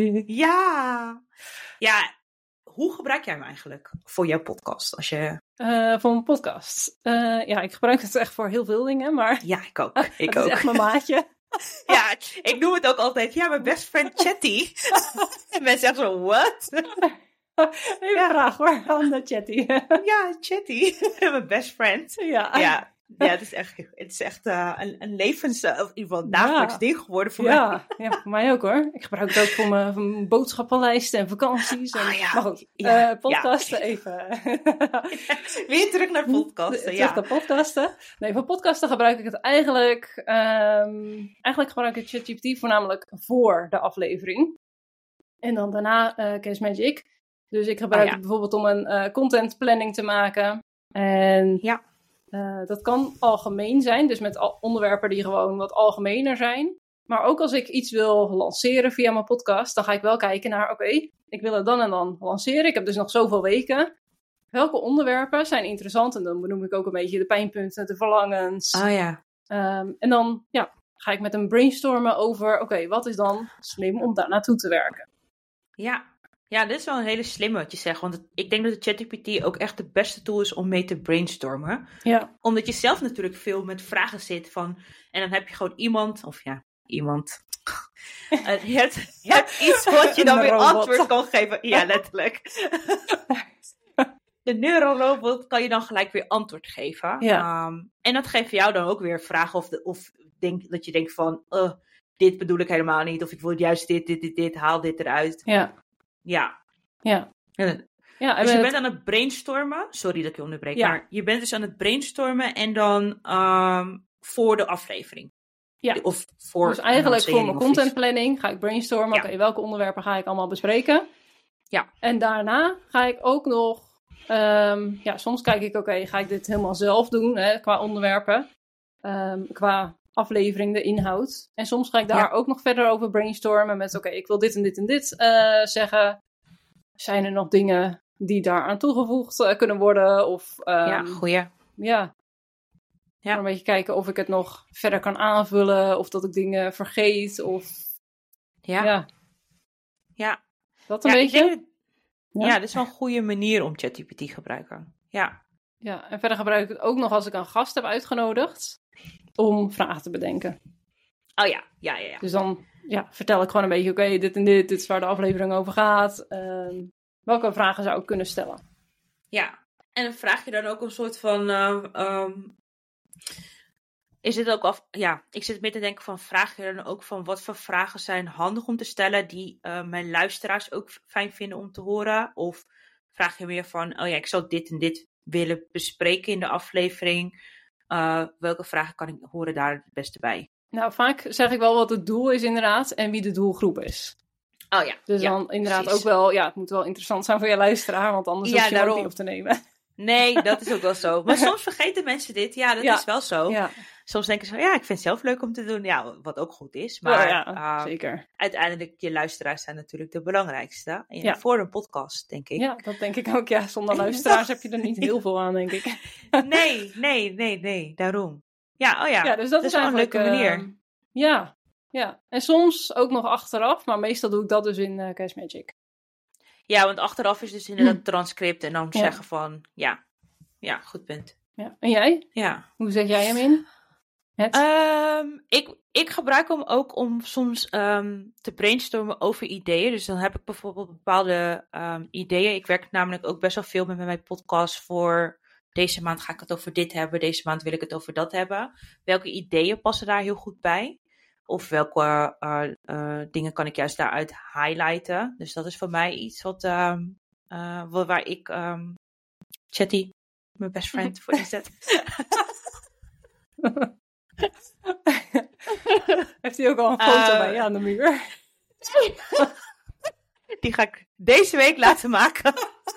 Ja. Ja, hoe gebruik jij hem eigenlijk voor jouw podcast? Voor mijn podcast? Ik gebruik het echt voor heel veel dingen, maar... Ja, ik ook. Het is echt mijn maatje. Ja, ik noem het ook altijd, mijn best friend Chatty. En mensen zeggen zo, what? Even vraag hoor, aan de Chatty. Ja, Chatty, mijn best friend. Ja, het is echt een levens, of in ieder geval dagelijks ding geworden voor mij. Ja, voor mij ook hoor. Ik gebruik het ook voor mijn boodschappenlijsten en vakanties. Maar goed, podcasten even. Weer terug naar podcasten, Terug naar podcasten. Nee, voor podcasten gebruik ik het eigenlijk... Eigenlijk gebruik ik ChatGPT voornamelijk voor de aflevering. En dan daarna Case Magic. Dus ik gebruik het bijvoorbeeld om een content planning te maken. En... dat kan algemeen zijn, dus met onderwerpen die gewoon wat algemener zijn. Maar ook als ik iets wil lanceren via mijn podcast, dan ga ik wel kijken naar, oké, ik wil het dan en dan lanceren. Ik heb dus nog zoveel weken. Welke onderwerpen zijn interessant? En dan benoem ik ook een beetje de pijnpunten, de verlangens. En dan ga ik met hem brainstormen over, oké, wat is dan slim om daar naartoe te werken? Ja, dit is wel een hele slimme wat je zegt. Want ik denk dat de ChatGPT ook echt de beste tool is om mee te brainstormen. Ja. Omdat je zelf natuurlijk veel met vragen zit van... En dan heb je gewoon iemand... je hebt iets wat je dan weer antwoord kan geven. Ja, letterlijk. De neurorobot kan je dan gelijk weer antwoord geven. Ja. En dat geeft jou dan ook weer vragen dat je denkt van... dit bedoel ik helemaal niet. Of ik wil juist dit, haal dit eruit. Ja. Dus je bent aan het brainstormen. Sorry dat ik je onderbreek. Maar je bent dus aan het brainstormen en dan voor de aflevering. Ja. Of voor dus eigenlijk voor mijn contentplanning ga ik brainstormen. Oké, welke onderwerpen ga ik allemaal bespreken? Ja. En daarna ga ik ook nog... soms kijk ik, ga ik dit helemaal zelf doen qua onderwerpen. Qua aflevering, de inhoud. En soms ga ik daar ook nog verder over brainstormen met, ik wil dit en dit en dit zeggen. Zijn er nog dingen die daaraan toegevoegd kunnen worden? Of, goeie. Ja. Een beetje kijken of ik het nog verder kan aanvullen. Of dat ik dingen vergeet. Of... Ja. Dat een beetje? Dat is wel een goede manier om ChatGPT te gebruiken. Ja, en verder gebruik ik het ook nog als ik een gast heb uitgenodigd. Om vragen te bedenken. Oh ja. Dus dan vertel ik gewoon een beetje, dit en dit is waar de aflevering over gaat. Welke vragen zou ik kunnen stellen? Ja, en dan vraag je dan ook een soort van... is dit ook ik zit meer te denken van, vraag je dan ook van wat voor vragen zijn handig om te stellen die mijn luisteraars ook fijn vinden om te horen? Of vraag je meer van, ik zou dit en dit willen bespreken in de aflevering. Welke vragen horen daar het beste bij? Nou, vaak zeg ik wel wat het doel is inderdaad en wie de doelgroep is. Oh ja. Dus dan inderdaad precies. Ook wel, het moet wel interessant zijn voor je luisteraar, want anders hoef je het niet op te nemen. Nee, dat is ook wel zo. Maar soms vergeten mensen dit. Ja, dat is wel zo. Ja. Soms denken ze, ik vind het zelf leuk om te doen. Ja, wat ook goed is. Maar zeker. Uiteindelijk, je luisteraars zijn natuurlijk de belangrijkste. Voor een podcast, denk ik. Ja, dat denk ik ook. Ja, zonder luisteraars heb je er niet heel veel aan, denk ik. Nee, daarom. Ja, dus dat is wel een leuke manier. Ja. En soms ook nog achteraf, maar meestal doe ik dat dus in Cash Magic. Ja, want achteraf is dus inderdaad transcript en dan zeggen van, ja, goed punt. Ja. En jij? Ja. Hoe zet jij hem in? Ik gebruik hem ook om soms te brainstormen over ideeën. Dus dan heb ik bijvoorbeeld bepaalde ideeën. Ik werk namelijk ook best wel veel met mijn podcast voor deze maand ga ik het over dit hebben. Deze maand wil ik het over dat hebben. Welke ideeën passen daar heel goed bij? Of welke dingen kan ik juist daaruit highlighten? Dus dat is voor mij iets waar ik Chatty, mijn best friend, voor inzet. Heeft hij ook al een foto bij je aan de muur? Die ga ik deze week laten maken.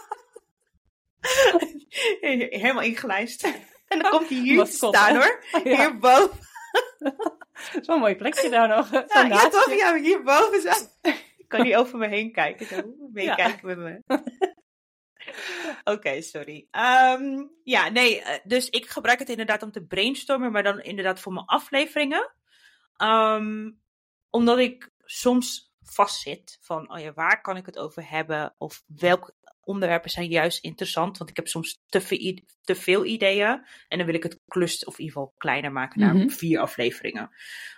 Helemaal ingelijst. En dan komt hij hier te staan hoor. Ja. Hierboven. Zo'n mooi plekje daar nog. Ja, toch? Ja, hierboven zo. Ik kan niet over me heen kijken. Zo. Meekijken met me. Oké, sorry. Dus ik gebruik het inderdaad om te brainstormen, maar dan inderdaad voor mijn afleveringen. Omdat ik soms vastzit van, waar kan ik het over hebben? Of welke onderwerpen zijn juist interessant? Want ik heb soms te veel ideeën. En dan wil ik het cluster, of in ieder geval kleiner maken naar 4 afleveringen.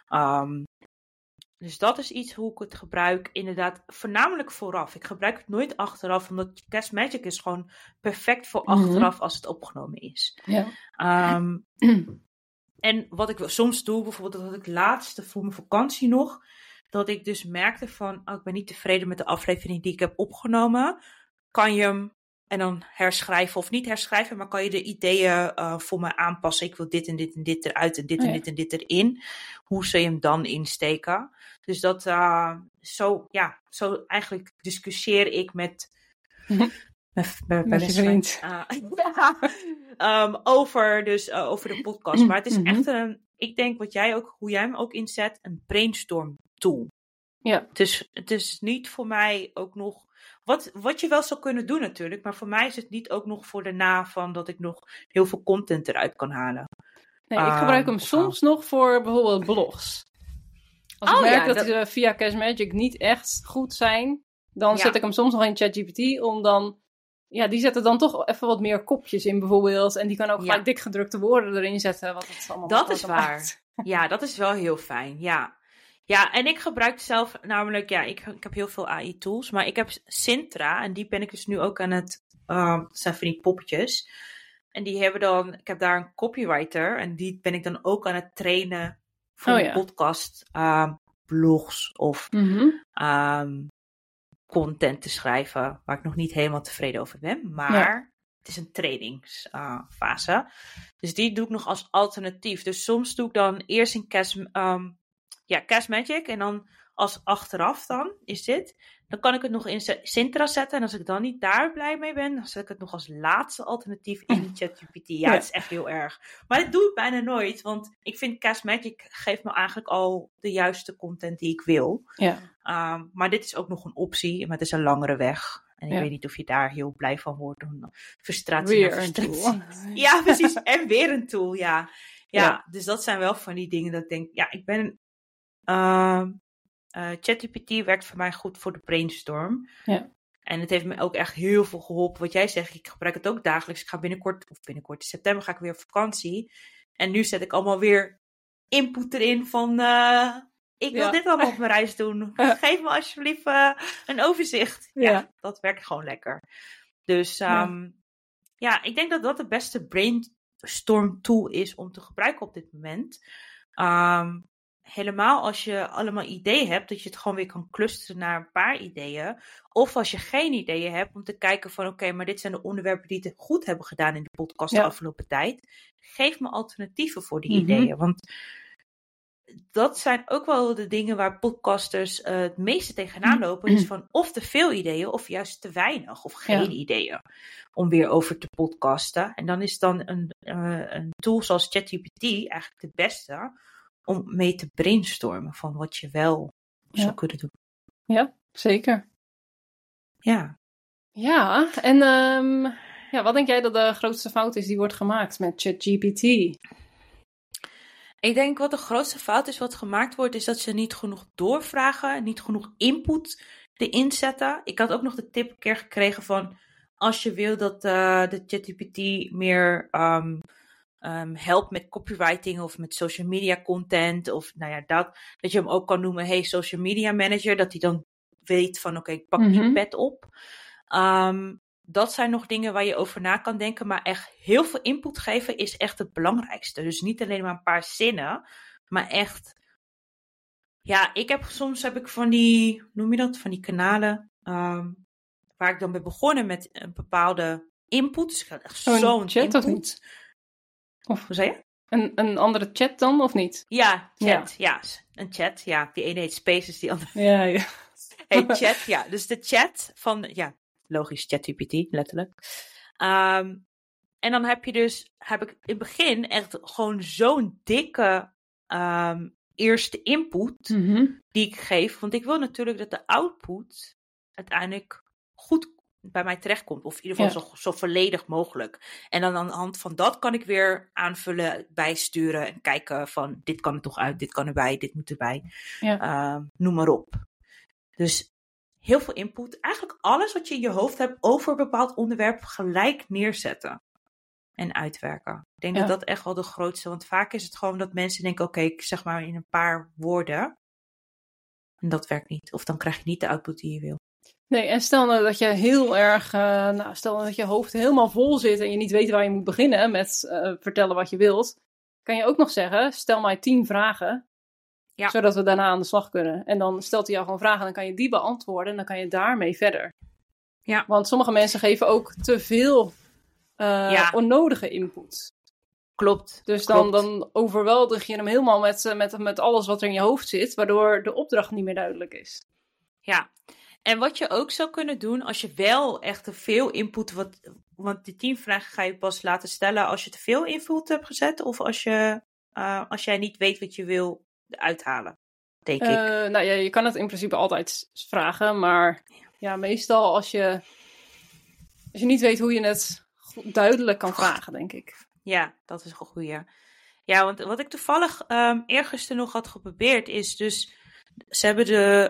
Dus dat is iets hoe ik het gebruik. Inderdaad, voornamelijk vooraf. Ik gebruik het nooit achteraf, omdat Cash Magic is gewoon perfect voor achteraf als het opgenomen is. Ja. En wat ik soms doe, bijvoorbeeld dat ik laatst voor mijn vakantie nog, dat ik dus merkte van, ik ben niet tevreden met de aflevering die ik heb opgenomen. Kan je hem en dan herschrijven of niet herschrijven, maar kan je de ideeën voor me aanpassen. Ik wil dit en dit en dit eruit en dit en dit en dit erin. Hoe zou je hem dan insteken? Dus dat zo eigenlijk discussieer ik met mijn vriend. Over de podcast. Maar het is echt ik denk hoe jij hem ook inzet, een brainstorm tool. Ja. Het is niet voor mij ook nog wat je wel zou kunnen doen natuurlijk, maar voor mij is het niet ook nog voor daarna van dat ik nog heel veel content eruit kan halen. Nee, ik gebruik hem soms nog voor bijvoorbeeld blogs. Als ik merk dat ze via Cash Magic niet echt goed zijn, dan zet ik hem soms nog in ChatGPT om dan, die zetten dan toch even wat meer kopjes in bijvoorbeeld. En die kan ook gelijk dik gedrukte woorden erin zetten. Wat het allemaal dat is waar. Maakt. Ja, dat is wel heel fijn, Ja, en ik gebruik zelf namelijk, ik heb heel veel AI-tools, maar ik heb Sintra en die ben ik dus nu ook aan het, dat zijn van die poppetjes. En die hebben dan, ik heb daar een copywriter en die ben ik dan ook aan het trainen voor een podcast, blogs of content te schrijven, waar ik nog niet helemaal tevreden over ben, maar het is een trainingsfase. Dus die doe ik nog als alternatief. Dus soms doe ik dan eerst in Cash Magic en dan als achteraf dan is dit. Dan kan ik het nog in Sintra zetten en als ik dan niet daar blij mee ben, dan zet ik het nog als laatste alternatief in ChatGPT. Ja, het is echt heel erg. Maar dat doe ik bijna nooit, want ik vind Cash Magic geeft me eigenlijk al de juiste content die ik wil. Ja. Maar dit is ook nog een optie, maar het is een langere weg. En ik weet niet of je daar heel blij van wordt. Frustratie. Weer een tool. Ja, precies. En weer een tool, ja. Dus dat zijn wel van die dingen dat ik denk, ik ben ChatGPT werkt voor mij goed voor de brainstorm. Ja. En het heeft me ook echt heel veel geholpen. Wat jij zegt, ik gebruik het ook dagelijks. Ik ga binnenkort, in september ga ik weer op vakantie. En nu zet ik allemaal weer input erin van, ik wil dit allemaal op mijn reis doen. Geef me alsjeblieft een overzicht. Ja, dat werkt gewoon lekker. Dus ik denk dat dat de beste brainstorm tool is om te gebruiken op dit moment. helemaal als je allemaal ideeën hebt, dat je het gewoon weer kan clusteren naar een paar ideeën. Of als je geen ideeën hebt, om te kijken van oké, maar dit zijn de onderwerpen die het goed hebben gedaan in de podcast de afgelopen tijd. Geef me alternatieven voor die ideeën. Want dat zijn ook wel de dingen waar podcasters het meeste tegenaan lopen. Is van of te veel ideeën of juist te weinig of geen ideeën om weer over te podcasten. En dan is dan een tool zoals ChatGPT eigenlijk de beste om mee te brainstormen van wat je wel zou kunnen doen. Ja, zeker. Ja. Ja, en wat denk jij dat de grootste fout is die wordt gemaakt met ChatGPT? Ik denk wat de grootste fout is wat gemaakt wordt, is dat ze niet genoeg doorvragen, niet genoeg input erin zetten. Ik had ook nog de tip een keer gekregen van, als je wil dat de ChatGPT meer helpt met copywriting of met social media content, of dat je hem ook kan noemen, hey, social media manager, dat hij dan weet van, oké, ik pak die pet op. Dat zijn nog dingen waar je over na kan denken. Maar echt heel veel input geven is echt het belangrijkste. Dus niet alleen maar een paar zinnen. Maar echt. Ja, soms heb ik van die. Noem je dat? Van die kanalen. Waar ik dan ben begonnen met een bepaalde input. Dus ik had echt zo'n chat input. Of niet? Of, hoe zei je? Een andere chat dan, of niet? Ja, chat. Ja. Een chat. Ja, die ene heet Spaces, die andere heet chat. Ja, dus de chat van. Ja. Logisch, ChatGPT, letterlijk. En dan heb ik in het begin echt gewoon zo'n dikke eerste input die ik geef. Want ik wil natuurlijk dat de output uiteindelijk goed bij mij terechtkomt. Of in ieder geval zo volledig mogelijk. En dan aan de hand van dat kan ik weer aanvullen, bijsturen en kijken van dit kan er toch uit, dit kan erbij, dit moet erbij. Ja. Noem maar op. Dus heel veel input. Eigenlijk alles wat je in je hoofd hebt over een bepaald onderwerp gelijk neerzetten. En uitwerken. Ik denk dat dat echt wel de grootste. Want vaak is het gewoon dat mensen denken, oké, ik zeg maar in een paar woorden. En dat werkt niet. Of dan krijg je niet de output die je wil. Nee, en stel nou dat je heel erg, stel nou dat je hoofd helemaal vol zit en je niet weet waar je moet beginnen met vertellen wat je wilt. Kan je ook nog zeggen, stel mij 10 vragen. Ja. Zodat we daarna aan de slag kunnen. En dan stelt hij jou gewoon vragen en dan kan je die beantwoorden. En dan kan je daarmee verder. Ja. Want sommige mensen geven ook te veel onnodige input. Klopt. Dus dan overweldig je hem helemaal met alles wat er in je hoofd zit. Waardoor de opdracht niet meer duidelijk is. Ja. En wat je ook zou kunnen doen als je wel echt te veel input... Want die 10 vragen ga je pas laten stellen als je te veel input hebt gezet. Of als jij niet weet wat je wil uithalen, denk ik. Je kan het in principe altijd vragen, maar meestal als je niet weet hoe je het duidelijk kan vragen, denk ik. Ja, dat is een goeie. Ja, want wat ik toevallig eergisteren nog had geprobeerd is dus, ze hebben de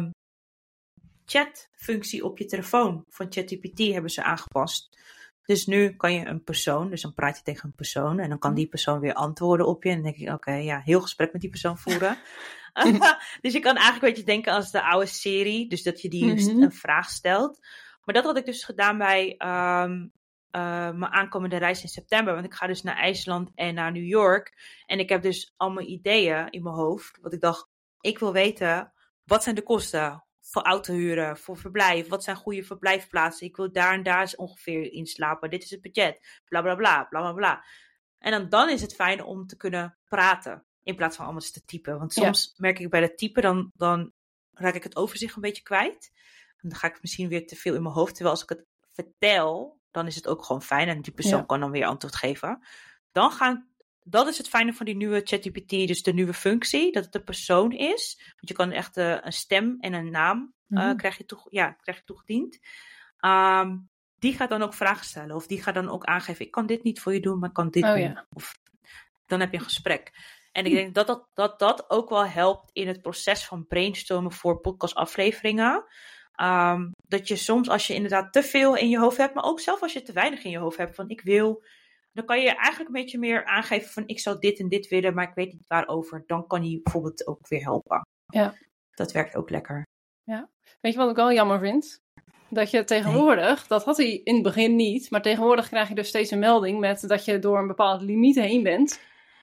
chatfunctie op je telefoon van ChatGPT hebben ze aangepast. Dus nu kan je een persoon, dus dan praat je tegen een persoon en dan kan die persoon weer antwoorden op je. En dan denk ik, oké, heel gesprek met die persoon voeren. Dus je kan eigenlijk een beetje denken als de oude serie, dus dat je die een vraag stelt. Maar dat had ik dus gedaan bij mijn aankomende reis in september. Want ik ga dus naar IJsland en naar New York. En ik heb dus allemaal ideeën in mijn hoofd. Wat ik dacht, ik wil weten, wat zijn de kosten voor auto huren, voor verblijf? Wat zijn goede verblijfplaatsen? Ik wil daar en daar eens ongeveer inslapen. Dit is het budget. Bla bla bla, bla bla bla. En dan is het fijn om te kunnen praten. In plaats van allemaal te typen. Want soms merk ik bij het typen, dan raak ik het overzicht een beetje kwijt. En dan ga ik misschien weer te veel in mijn hoofd. Terwijl als ik het vertel, dan is het ook gewoon fijn. En die persoon kan dan weer antwoord geven. Dat is het fijne van die nieuwe ChatGPT, dus de nieuwe functie, dat het een persoon is. Want je kan echt een stem en een naam krijg je toegediend. Die gaat dan ook vragen stellen. Of die gaat dan ook aangeven, ik kan dit niet voor je doen, maar ik kan dit doen. Ja. Of, dan heb je een gesprek. En ik denk dat ook wel helpt in het proces van brainstormen voor podcastafleveringen. Dat je soms, als je inderdaad te veel in je hoofd hebt, maar ook zelf als je te weinig in je hoofd hebt, van ik wil... Dan kan je eigenlijk een beetje meer aangeven van ik zou dit en dit willen, maar ik weet niet waarover. Dan kan hij bijvoorbeeld ook weer helpen. Ja. Dat werkt ook lekker. Ja. Weet je wat ik wel jammer vind? Dat je tegenwoordig, dat had hij in het begin niet, maar tegenwoordig krijg je dus steeds een melding met dat je door een bepaald limiet heen bent.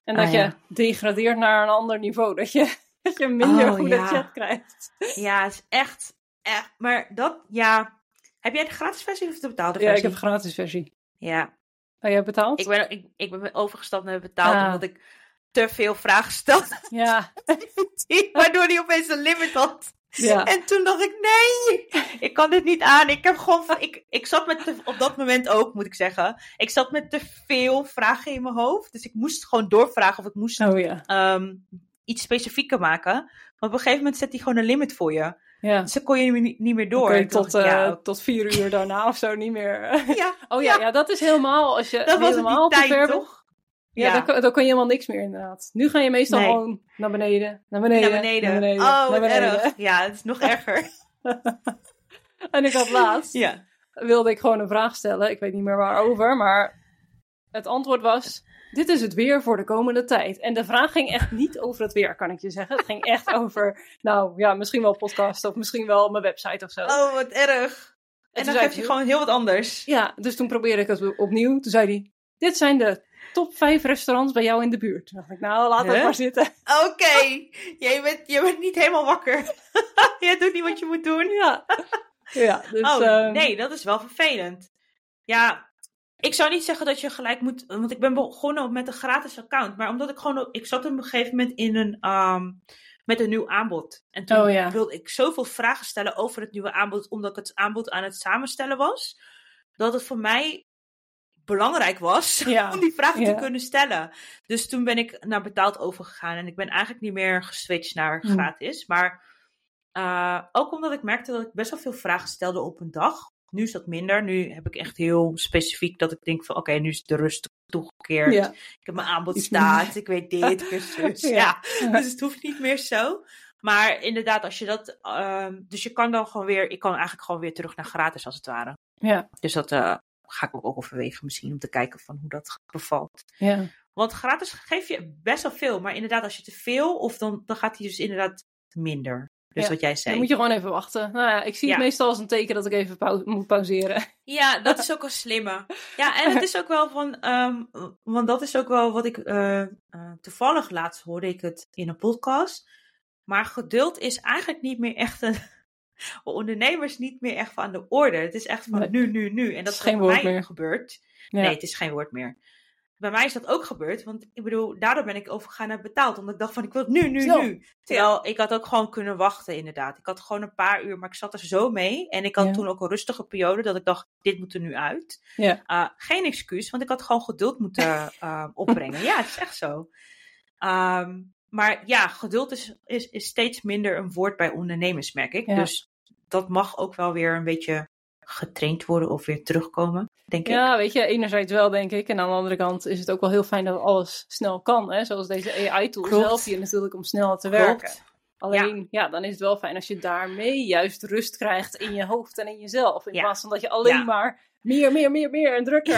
En dat je degradeert naar een ander niveau. Dat je minder goede chat krijgt. Ja, het is echt. Maar dat, ja. Heb jij de gratis versie of de betaalde versie? Ja, ik heb de gratis versie. Ja. Oh, jij hebt betaald? Ik ben overgestapt naar betaald omdat ik te veel vragen stelde. Ja. Waardoor hij opeens een limit had. Ja. En toen dacht ik, nee, ik kan dit niet aan. Ik heb gewoon, ik zat met op dat moment ook, moet ik zeggen. Ik zat met te veel vragen in mijn hoofd. Dus ik moest gewoon doorvragen of ik moest iets specifieker maken. Maar op een gegeven moment zet hij gewoon een limit voor je. Ja. Dus dan kon je niet meer door. Tot 4 uur daarna of zo niet meer. Ja. Ja, dat is helemaal, als je dat helemaal was te ver toch? Ja, dan kan je helemaal niks meer inderdaad. Nu ga je meestal gewoon naar beneden. Oh, wat erg. Ja, het is nog erger. En ik had laatst, wilde ik gewoon een vraag stellen. Ik weet niet meer waarover, maar het antwoord was, dit is het weer voor de komende tijd. En de vraag ging echt niet over het weer, kan ik je zeggen. Het ging echt over, misschien wel podcast of misschien wel mijn website of zo. Oh, wat erg. En dan heb je gewoon heel wat anders. Ja, dus toen probeerde ik het opnieuw. Toen zei hij, dit zijn de top 5 restaurants bij jou in de buurt. Toen dacht ik, laat het maar zitten. Oké. Je bent niet helemaal wakker. Je doet niet wat je moet doen. Ja, dus, nee, dat is wel vervelend. Ja, ik zou niet zeggen dat je gelijk moet, want ik ben begonnen met een gratis account, maar omdat ik zat op een gegeven moment met een nieuw aanbod. En toen wilde ik zoveel vragen stellen over het nieuwe aanbod, omdat ik het aanbod aan het samenstellen was, dat het voor mij belangrijk was om die vragen te kunnen stellen. Dus toen ben ik naar betaald overgegaan en ik ben eigenlijk niet meer geswitcht naar gratis. Maar ook omdat ik merkte dat ik best wel veel vragen stelde op een dag. Nu is dat minder. Nu heb ik echt heel specifiek dat ik denk van oké, nu is de rust toegekeerd. Ja. Ik heb mijn aanbod staat. Ik weet dit, ik weet zus. Dus het hoeft niet meer zo. Maar inderdaad, als je dat... dus je kan dan gewoon weer... Ik kan eigenlijk gewoon weer terug naar gratis als het ware. Ja. Dus dat ga ik ook overwegen misschien om te kijken van hoe dat bevalt. Ja. Want gratis geef je best wel veel. Maar inderdaad, als je te veel... Of dan gaat hij dus inderdaad minder. Dus wat jij zei. Dan moet je gewoon even wachten. Nou ja, ik zie het meestal als een teken dat ik even moet pauzeren. Ja, dat is ook een slimme. Ja, en het is ook wel van... want dat is ook wel wat ik... toevallig laatst hoorde ik het in een podcast. Maar geduld is eigenlijk niet meer echt ondernemers niet meer echt aan de orde. Het is echt van nu. En dat is geen woord meer gebeurd. Ja. Nee, het is geen woord meer. Bij mij is dat ook gebeurd, want ik bedoel, daardoor ben ik overgegaan naar betaald. Omdat ik dacht van, ik wil het nu. Terwijl ik had ook gewoon kunnen wachten, inderdaad. Ik had gewoon een paar uur, maar ik zat er zo mee. En ik had toen ook een rustige periode, dat ik dacht, dit moet er nu uit. Ja. Geen excuus, want ik had gewoon geduld moeten opbrengen. Ja, het is echt zo. Maar ja, geduld is steeds minder een woord bij ondernemers, merk ik. Ja. Dus dat mag ook wel weer een beetje getraind worden of weer terugkomen, denk ik. Ja, weet je, enerzijds wel, denk ik. En aan de andere kant is het ook wel heel fijn dat alles snel kan. Hè? Zoals deze AI-tool helpt je natuurlijk om sneller te werken. Alleen, dan is het wel fijn als je daarmee juist rust krijgt in je hoofd en in jezelf. In plaats van dat je alleen maar meer en drukker.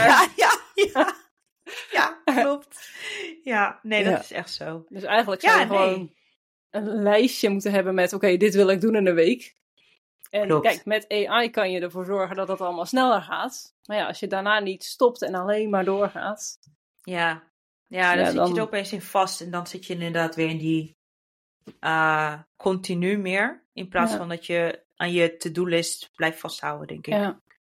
Ja, klopt. Ja, nee, dat is echt zo. Dus eigenlijk zou je gewoon een lijstje moeten hebben met, oké, dit wil ik doen in een week. En kijk, met AI kan je ervoor zorgen dat het allemaal sneller gaat. Maar ja, als je daarna niet stopt en alleen maar doorgaat. Ja, dan zit je er opeens in vast. En dan zit je inderdaad weer in die continu meer. In plaats van dat je aan je to-do-list blijft vasthouden, denk ik.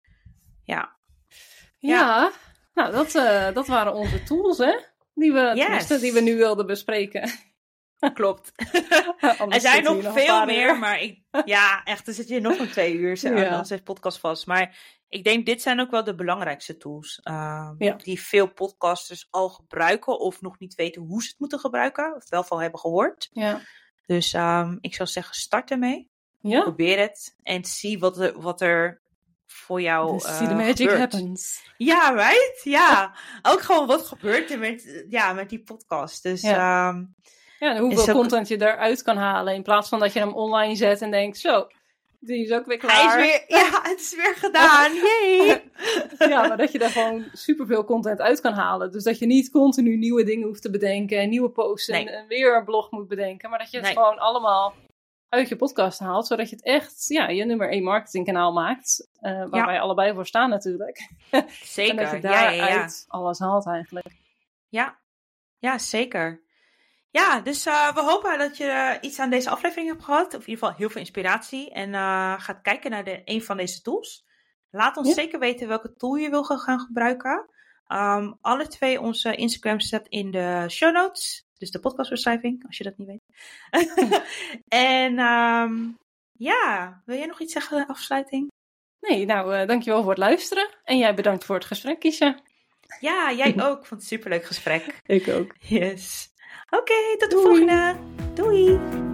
Ja. Nou, dat waren onze tools, hè? Die we nu wilden bespreken. Klopt. Er zijn nog veel meer, maar echt, er zit je nog een 2 uur aan onze podcast vast. Maar ik denk, dit zijn ook wel de belangrijkste tools. Die veel podcasters al gebruiken of nog niet weten hoe ze het moeten gebruiken. Of wel van hebben gehoord. Ja. Dus ik zou zeggen, start ermee. Ja. Probeer het. En zie wat er voor jou see the magic happens. Ja, right? Ja. Ook gewoon wat gebeurt er met die podcast. Dus... en hoeveel content je eruit kan halen. In plaats van dat je hem online zet en denkt, zo, die is ook weer klaar. Het is weer gedaan. Yay! Maar dat je daar gewoon superveel content uit kan halen. Dus dat je niet continu nieuwe dingen hoeft te bedenken. En nieuwe posts en weer een blog moet bedenken. Maar dat je het gewoon allemaal uit je podcast haalt. Zodat je het echt je nummer 1 marketingkanaal maakt. Waar wij allebei voor staan natuurlijk. Zeker. En dat je daaruit alles haalt eigenlijk. Ja. Ja, zeker. Ja, dus we hopen dat je iets aan deze aflevering hebt gehad. Of in ieder geval heel veel inspiratie. En gaat kijken naar een van deze tools. Laat ons zeker weten welke tool je wil gaan gebruiken. Alle 2 onze Instagram staat in de show notes. Dus de podcastbeschrijving, als je dat niet weet. En wil jij nog iets zeggen de afsluiting? Nee, nou, dankjewel voor het luisteren. En jij bedankt voor het gesprek, Kiesja. Ja, jij ook. Ik vond het een superleuk gesprek. Ik ook. Yes. Oké, tot de volgende. Doei.